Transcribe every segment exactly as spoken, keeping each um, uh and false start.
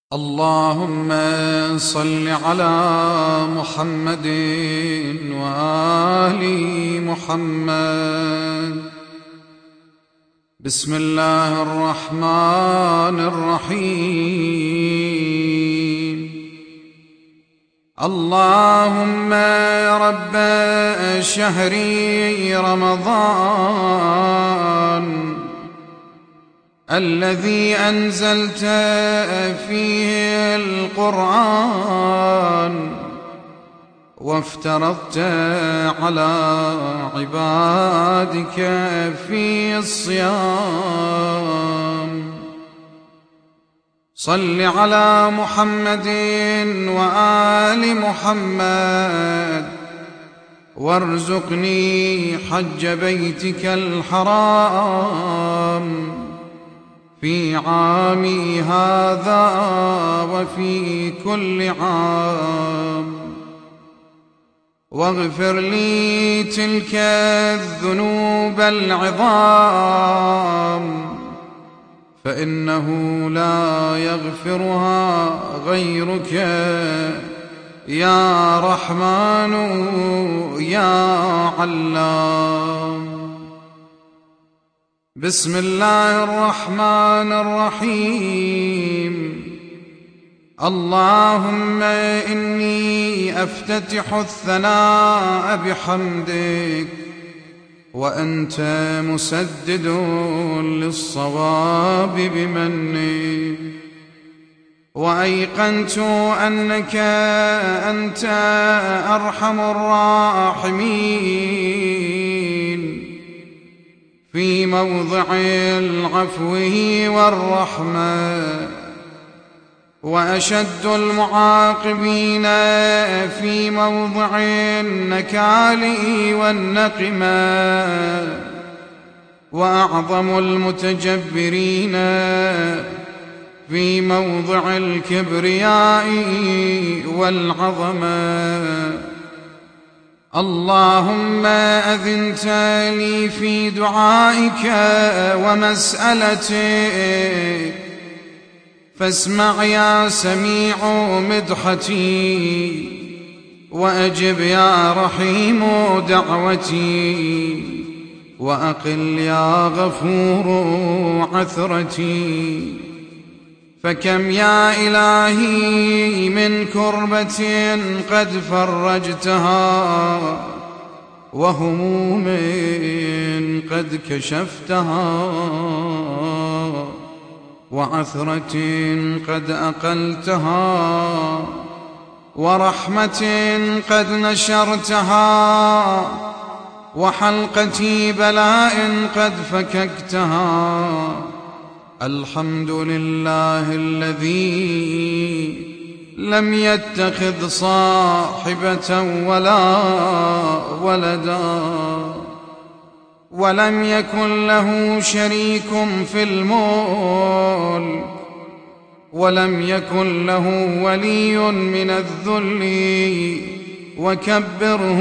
اللهم صل على محمد وآل محمد. بسم الله الرحمن الرحيم. اللهم رب شهر رمضان الذي أنزلت فيه القرآن وافترضت على عبادك في الصيام، صل على محمد وآل محمد وارزقني حج بيتك الحرام في عامي هذا وفي كل عام، واغفر لي تلك الذنوب العظام فإنه لا يغفرها غيرك يا رحمن يا علام. بسم الله الرحمن الرحيم. اللهم إني أفتتح الثناء بحمدك وأنت مسدد للصواب بمنك، وأيقنت أنك أنت أرحم الراحمين في موضع العفو والرحمة، وأشد المعاقبين في موضع النكال والنقمة، وأعظم المتجبرين في موضع الكبرياء والعظمة. اللهم أذنت لي في دعائك ومسألتك، فاسمع يا سميع مدحتي، وأجب يا رحيم دعوتي، وأقل يا غفور عثرتي. فكم يا إلهي من كربة قد فرجتها، وهموم قد كشفتها، وعثرة قد أقلتها، ورحمة قد نشرتها، وحلقة بلاء قد فككتها. الحمد لله الذي لم يتخذ صاحبة ولا ولدا، ولم يكن له شريك في الملك، ولم يكن له ولي من الذل، وكبره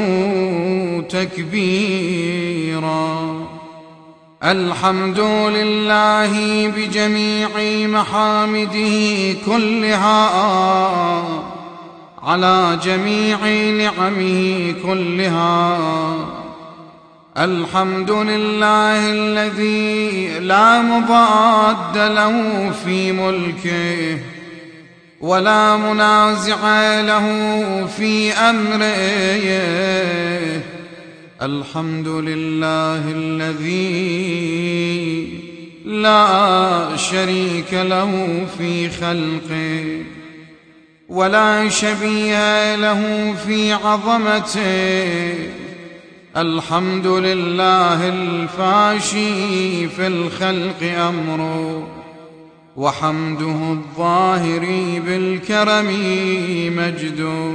تكبيرا. الحمد لله بجميع محامده كلها، على جميع نعمه كلها. الحمد لله الذي لا مضاد له في ملكه، ولا منازع له في أمره. الحمد لله الذي لا شريك له في خلقه، ولا شبيه له في عظمته. الحمد لله الفاشي في الخلق أمره، وحمده الظاهر بالكرم مجده،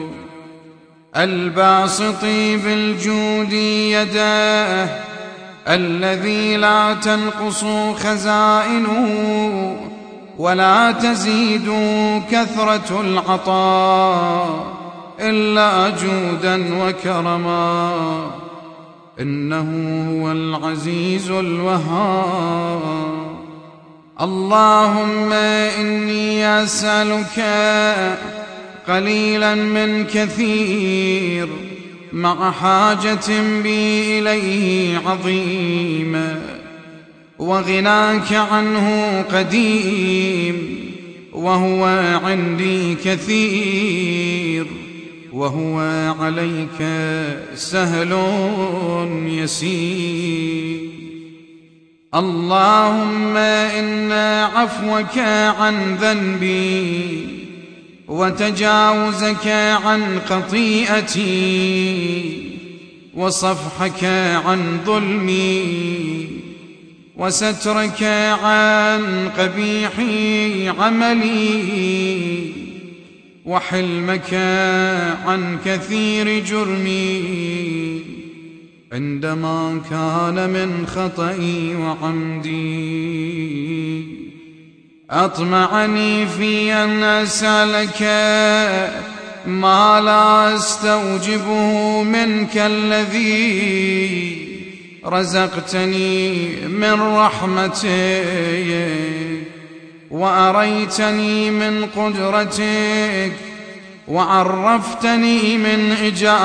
الباسط بالجود يداه، الذي لا تنقص خزائنه ولا تزيد كثرة العطاء إلا جودا وكرما. إنه هو العزيز الوهاب. اللهم إني أسألك قليلا من كثير مع حاجة بي إليه عظيمة، وغناك عنه قديم، وهو عندي كثير، وهو عليك سهل يسير. اللهم إن عفوك عن ذنبي وتجاوزك عن خطيئتي وصفحك عن ظلمي وسترك عن قبيح عملي وحلمك عن كثير جرمي عندما كان من خطئي وعمدي. أطمعني في أن أسألك ما لا أستوجبه منك الذي رزقتني من رحمتك وأريتني من قدرتك وعرفتني من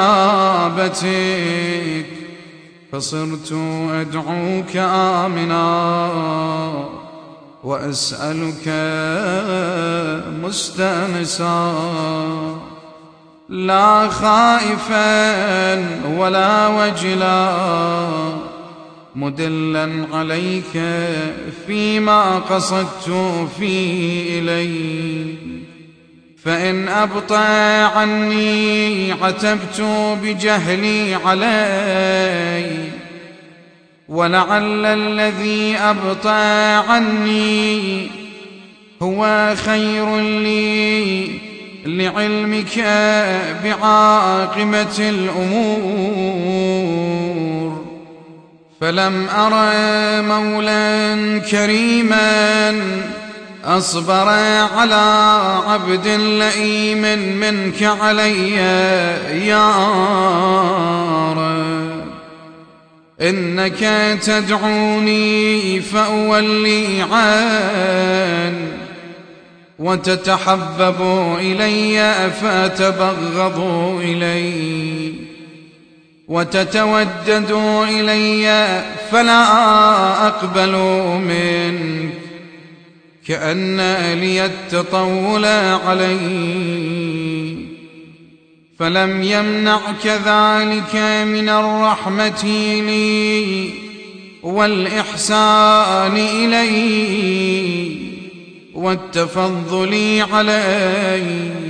إجابتك، فصرت أدعوك آمنا وأسألك مستأنسا، لا خائفا ولا وجلا، مدلا عليك فيما قصدت فيه إليك. فإن أبطأ عني عتبت بجهلي علي، ولعل الذي أبطأ عني هو خير لي لعلمك بعاقبة الأمور. فلم أر مولا كريما أصبر على عبد لئيم منك علي يا رب. إنك تدعوني فأولي عن، وتتحبب إلي فأتبغض إلي، وتتودد إلي فلا أقبل منك، كأن لي التطول علي. فلم يمنعك ذلك من الرحمة لي والإحسان إلي والتفضل علي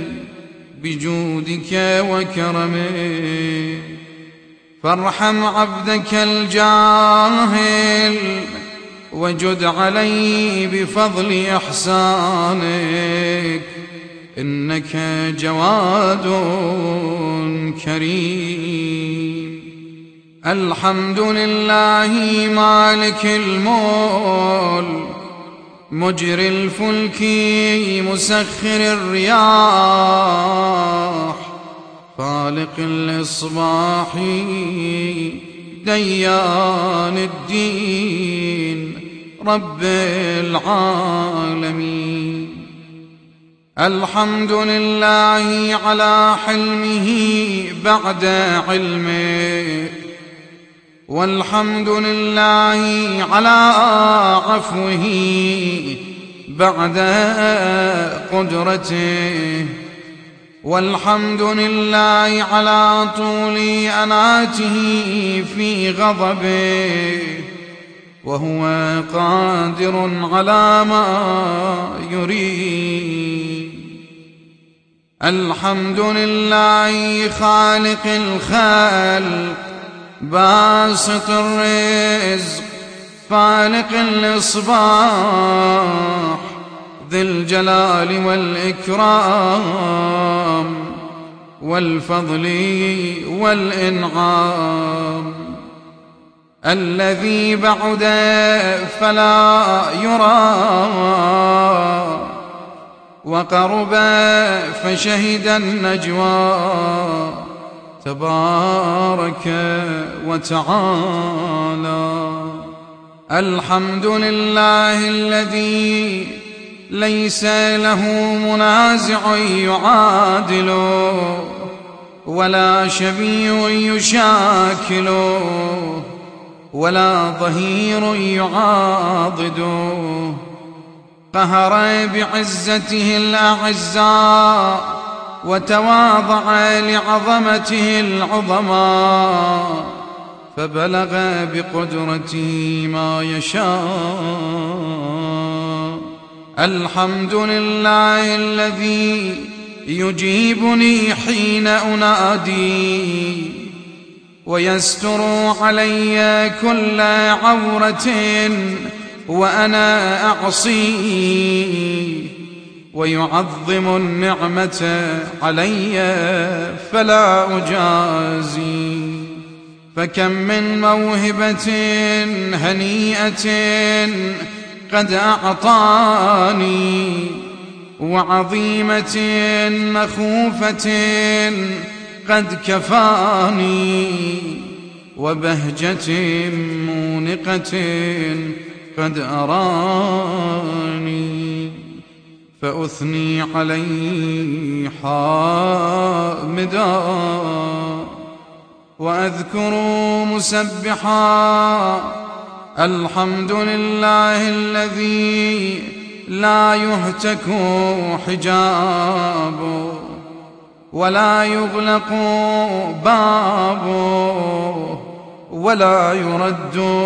بجودك وكرمك. فارحم عبدك الجاهل وجد علي بفضل إحسانك، إنك جواد كريم. الحمد لله مالك الملك مجري الفلك مسخر الرياح خالق الإصباح ديان الدين رب العالمين. الحمد لله على حلمه بعد علمه، والحمد لله على عفوه بعد قدرته، والحمد لله على طول أناته في غضبه، وهو قادر على ما يريد. الحمد لله خالق الخلق باسط الرزق فالق الإصباح ذي الجلال والإكرام والفضل والإنعام، الذي بعد فلا يرى وقرب فشهد النجوى، تبارك وتعالى. الحمد لله الذي ليس له منازع يعادله ولا شبيه يشاكله ولا ظهير يعاضده. قهر بعزته الأعزاء وتواضع لعظمته العظماء، فبلغ بقدرته ما يشاء. الحمد لله الذي يجيبني حين أنادي ويستر علي كل عورة وأنا أعصي، ويعظم النعمة علي فلا أجازي. فكم من موهبة هنيئة قد أعطاني، وعظيمة مخوفة قد كفاني، وبهجة مونقة قد أراني. فأثني عليه حامدا وأذكر مسبحا. الحمد لله الذي لا يهتك حجابه ولا يغلق بابه ولا يرد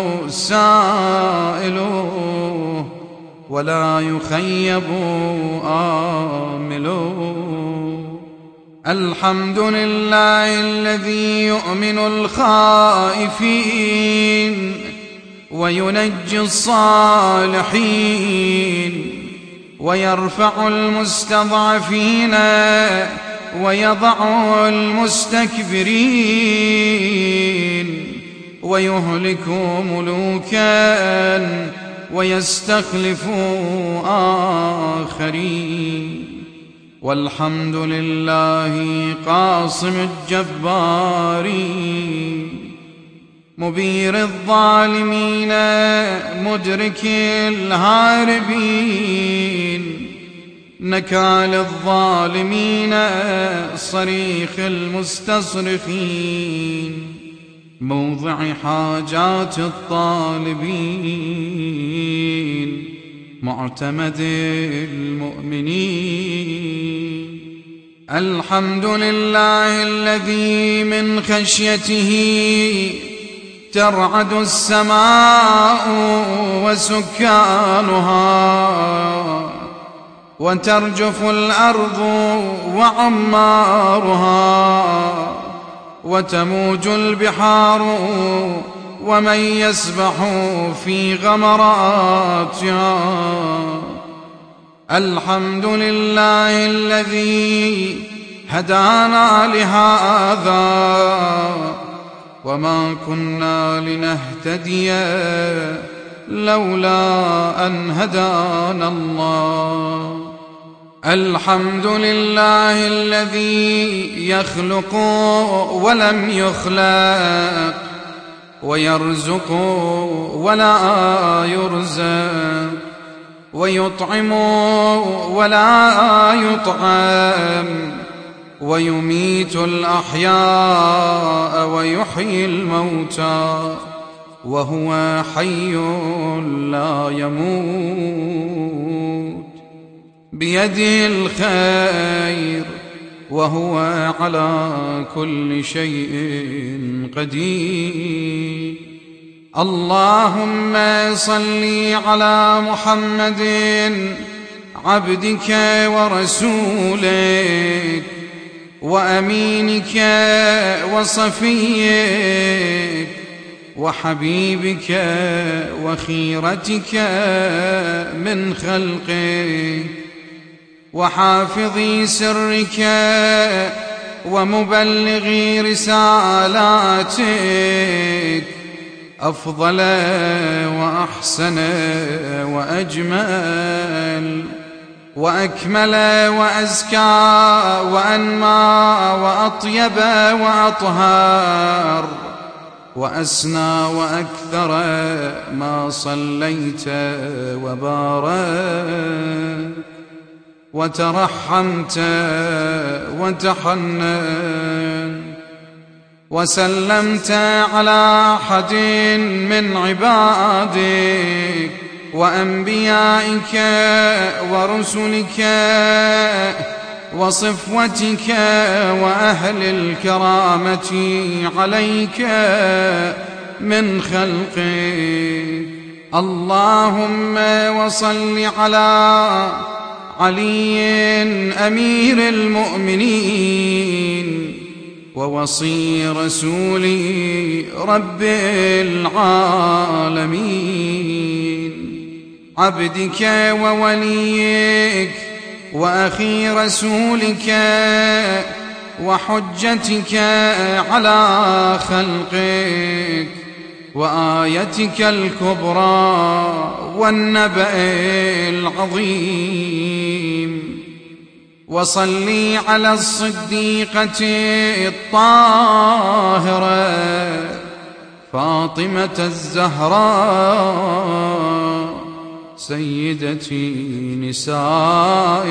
سائله ولا يخيب آمله. الحمد لله الذي يؤمن الخائفين وينجي الصالحين ويرفع المستضعفين ويضع المستكبرين ويهلك ملوكا ويستخلف آخرين. والحمد لله قاصم الجبارين مبير الظالمين مدرك الهاربين نكال الظالمين صريخ المستصرخين موضع حاجات الطالبين معتمد المؤمنين. الحمد لله الذي من خشيته ترعد السماء وسكانها وترجف الأرض وعمارها وتموج البحار ومن يسبح في غمراتها. الحمد لله الذي هدانا لهذا وما كنا لنهتدي لولا أن هدانا الله. الحمد لله الذي يخلق ولم يخلق ويرزق ولا يرزق ويطعم ولا يطعم ويميت الأحياء ويحيي الموتى وهو حي لا يموت بيده الخير وهو على كل شيء قدير. اللهم صل على محمد عبدك ورسولك وأمينك وصفيك وحبيبك وخيرتك من خلقك وحافظ سرك ومبلغ رسالاتك أفضل وأحسن وأجمل وأكمل وأزكى وأنمى وأطيب وأطهر وأسنى وأكثر ما صليت وبارك وترحمت وتحنن وسلمت على أحد من عبادك وأنبيائك ورسلك وصفوتك وأهل الكرامة عليك من خلقك. اللهم وصل على علي أمير المؤمنين ووصي رسول رب العالمين، عبدك ووليك وأخي رسولك وحجتك على خلقك وآيتك الكبرى والنبأ العظيم. وصلي على الصديقة الطاهرة فاطمة الزهراء سيدتي نساء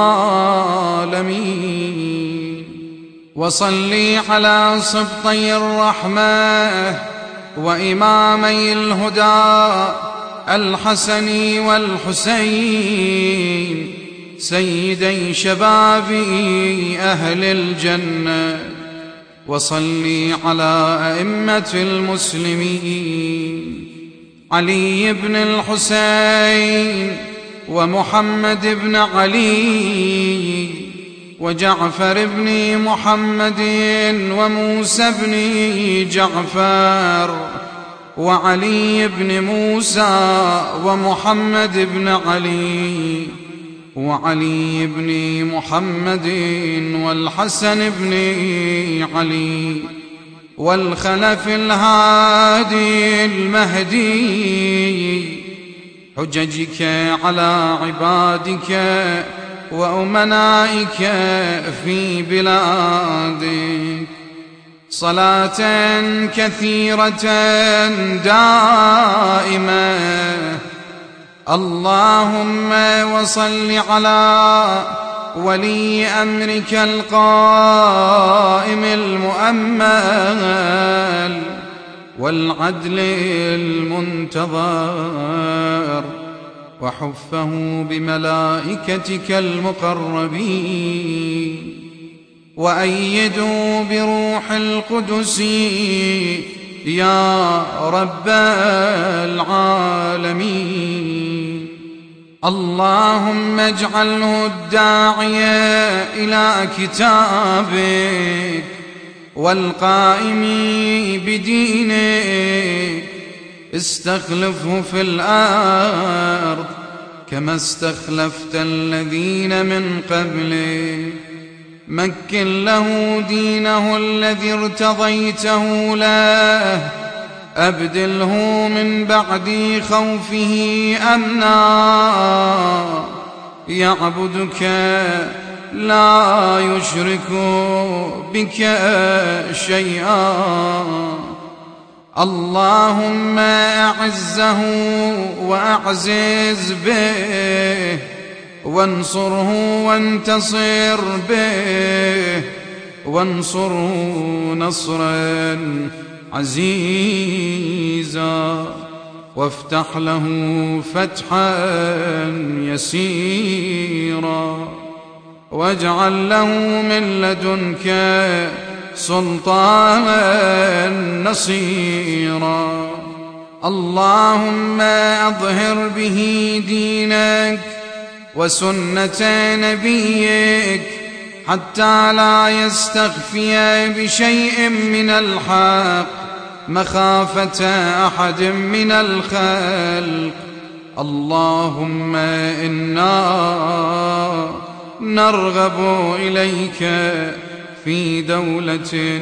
العالمين. وصلي على سبطي الرحمة وإمامي الهدى الحسن والحسين سيدي شباب أهل الجنة. وصلي على أئمة المسلمين علي بن الحسين ومحمد بن علي وجعفر بن محمد وموسى بن جعفر وعلي بن موسى ومحمد بن علي وعلي بن محمد والحسن بن علي والخلف الهادي المهدي حججك على عبادك وأمنائك في بلادك صلاة كثيرة دائمة. اللهم وصل على ولي أمرك القائم المؤمل والعدل المنتظر وحفه بملائكتك المقربين وأيدوا بروح القدس يا رب العالمين. اللهم اجعله الداعية إلى كتابك والقائم بدينك استخلفه في الأرض كما استخلفت الذين من قبله. مكن له دينه الذي ارتضيته له أبدله من بعد خوفه أمنا يعبدك لا يشرك بك شيئا. اللهم أعزه وأعزز به وانصره وانتصر به وانصره نصرا عزيزا وافتح له فتحا يسيرا واجعل له من لدنك سلطانا نصيرا. اللهم أظهر به دينك وسنة نبيك حتى لا يستخفي بشيء من الحق مخافة أحد من الخلق. اللهم إنا نرغب إليك في دولة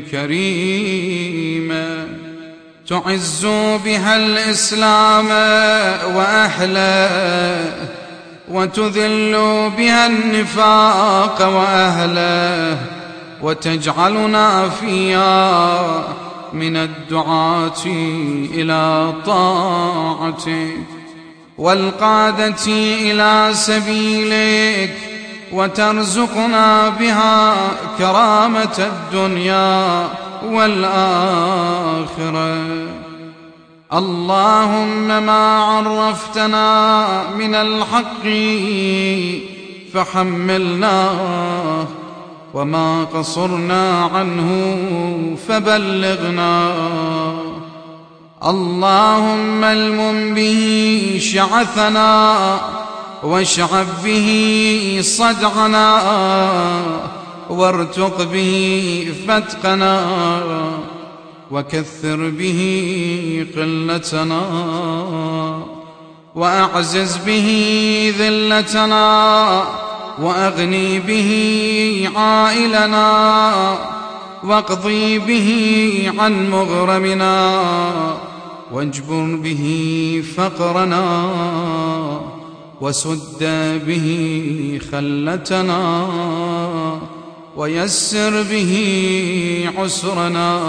كريمة تعز بها الإسلام وأهله وتذل بها النفاق وأهله وتجعلنا فيها من الدعاة إلى طاعتك والقادة إلى سبيلك، وترزقنا بها كرامة الدنيا والآخرة. اللهم ما عرفتنا من الحق فحملناه، وما قصرنا عنه فبلغنا. اللهم المم به شعثنا، واشعب به صدعنا، وارتق به فتقنا، وكثر به قلتنا، وأعزز به ذلتنا، وأغني به عائلنا، واقضي به عن مغرمنا، واجبر به فقرنا، وسد به خلتنا، ويسر به عسرنا،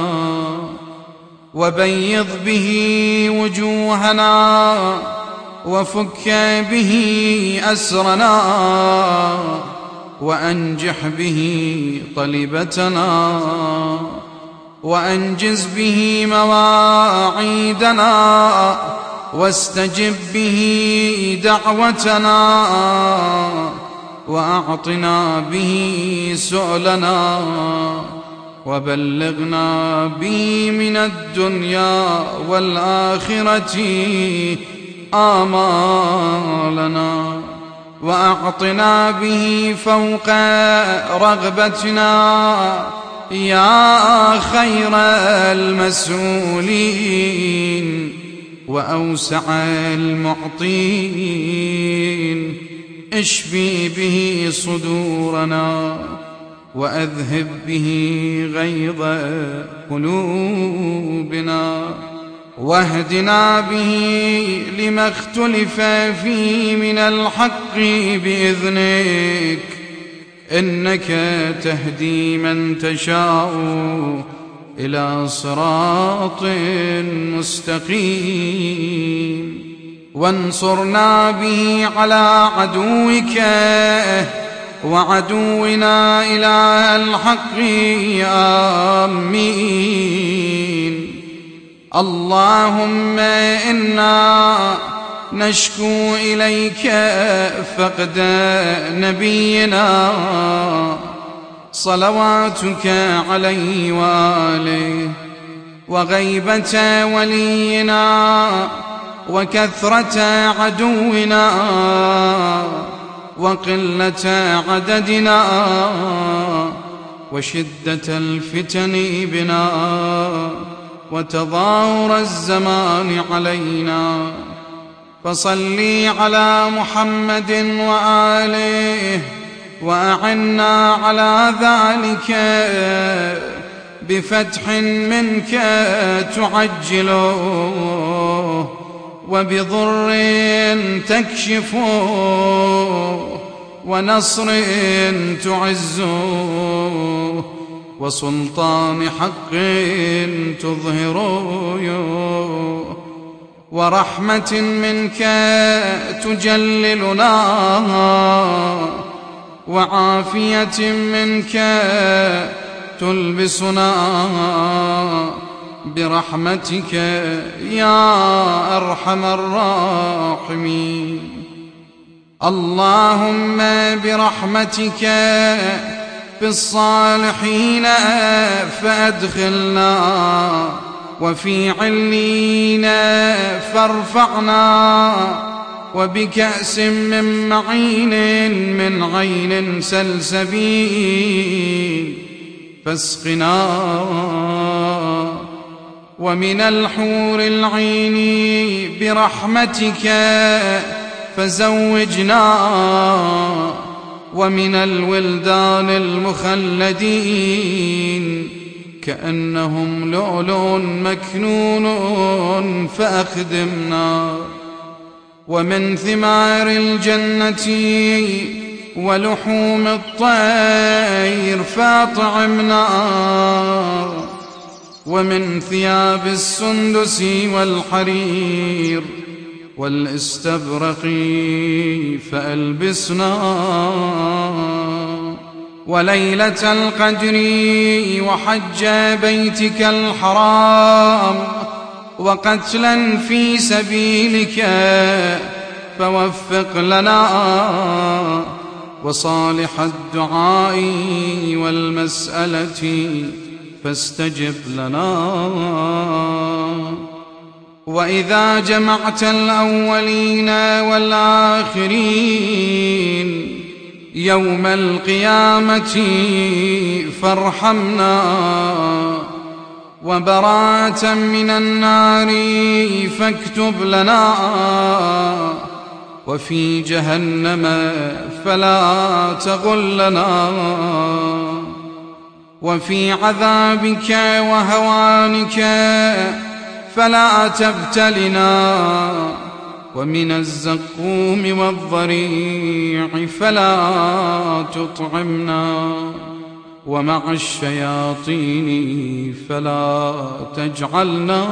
وبيض به وجوهنا، وفك به أسرنا، وأنجح به طلبتنا، وأنجز به مواعيدنا، واستجب به دعوتنا، وأعطنا به سؤلنا، وبلغنا به من الدنيا والآخرة آمالنا، وأعطنا به فوق رغبتنا يا خير المسؤولين وأوسع المعطين. اشفي به صدورنا، وأذهب به غيظ قلوبنا، واهدنا به لما اختلف فيه من الحق بإذنك، إنك تهدي من تشاء إلى صراط مستقيم. وانصرنا به على عدوك وعدونا إله الحق، آمين. اللهم إنا نشكو إليك فقد نبينا صلواتك عليه وآله، وغيبة ولينا، وكثرة عدونا، وقلة عددنا، وشدة الفتن بنا، وتظاهر الزمان علينا. فصلي على محمد وآله، وأعنا على ذلك بفتح منك تعجله، وبضر تكشفه، ونصر تعزه، وسلطان حق تظهره، ورحمة منك تجللنا، وعافية منك تلبسنا برحمتك يا أرحم الراحمين. اللهم برحمتك بالصالحين فأدخلنا، وفي عليين فارفعنا، وبكأس من معين من عين سلسبيل فاسقنا، ومن الحور العين برحمتك فزوجنا، ومن الولدان المخلدين كأنهم لؤلؤ مكنون فأخدمنا، ومن ثمار الجنة ولحوم الطير فاطعمنا، ومن ثياب السندس والحرير والاستبرق فألبسنا، وليلة القدر وحج بيتك الحرام وقتلا في سبيلك فوفق لنا، وصالح الدعاء والمسألة فاستجب لنا. وإذا جمعت الأولين والآخرين يوم القيامة فارحمنا، وبراءة من النار فاكتب لنا، وفي جهنم فلا تغلنا، وفي عذابك وهوانك فلا تبتلنا، ومن الزقوم والضريع فلا تطعمنا، ومع الشياطين فلا تجعلنا،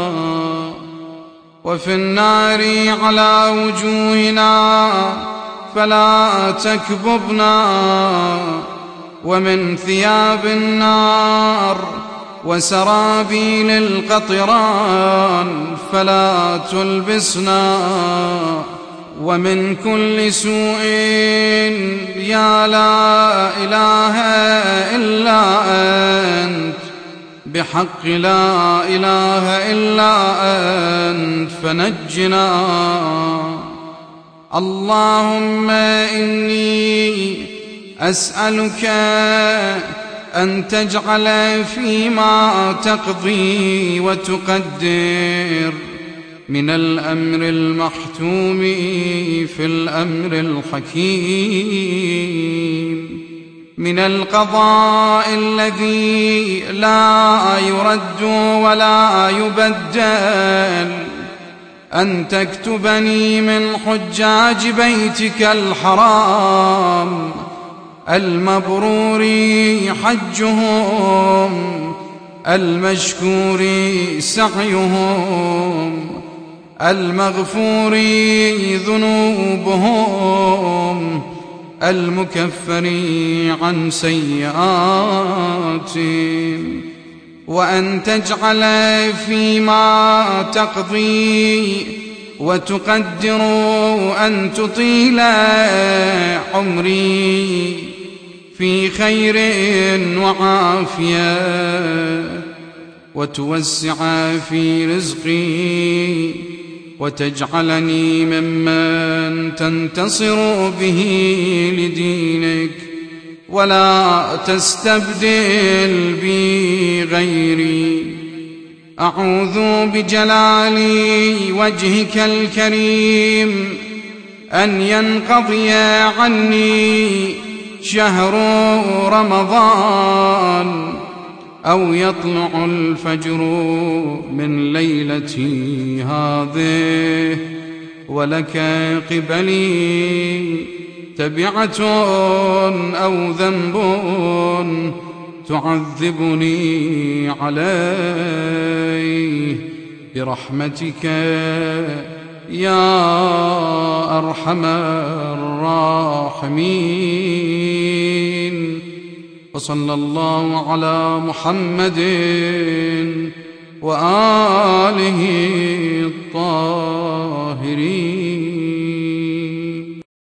وفي النار على وجوهنا فلا تكببنا، ومن ثياب النار وسرابيل القطران فلا تلبسنا، ومن كل سوء يا لا إله إلا أنت بحق لا إله إلا أنت فنجنا. اللهم إني أسألك أن تجعل فيما تقضي وتقدر من الأمر المحتوم في الأمر الحكيم، من القضاء الذي لا يرد ولا يبدل، أن تكتبني من حجاج بيتك الحرام المبرور حجهم المشكور سعيهم المغفور ذنوبهم المكفر عن سيئاتهم، وأن تجعل فيما تقضي وتقدر أن تطيل عمري في خير وعافية، وتوسع في رزقي، وتجعلني ممن تنتصر به لدينك، ولا تستبدل بي غيري. أعوذ بجلال وجهك الكريم أن ينقضي عني شهر رمضان، أو يطلع الفجر من ليلتي هذه ولك قبلي تبعة أو ذنب تعذبني عليه برحمتك يا أرحم الراحمين. وصلى الله على محمد وآله الطاهرين.